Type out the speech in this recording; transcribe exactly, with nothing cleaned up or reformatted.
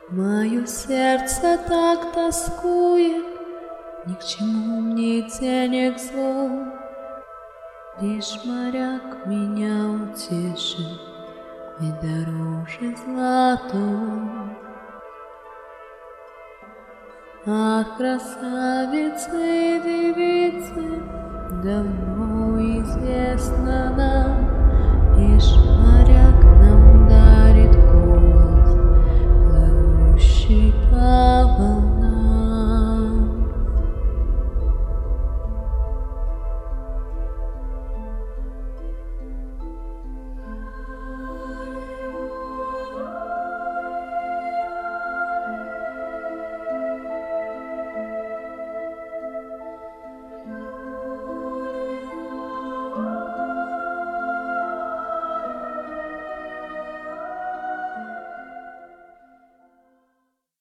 Мое сердце так тоскует, ни к чему мне денег зло. Лишь моряк меня утешит, ведь дороже златого. Ах, красавицы и девицы, давно известно нам, лишь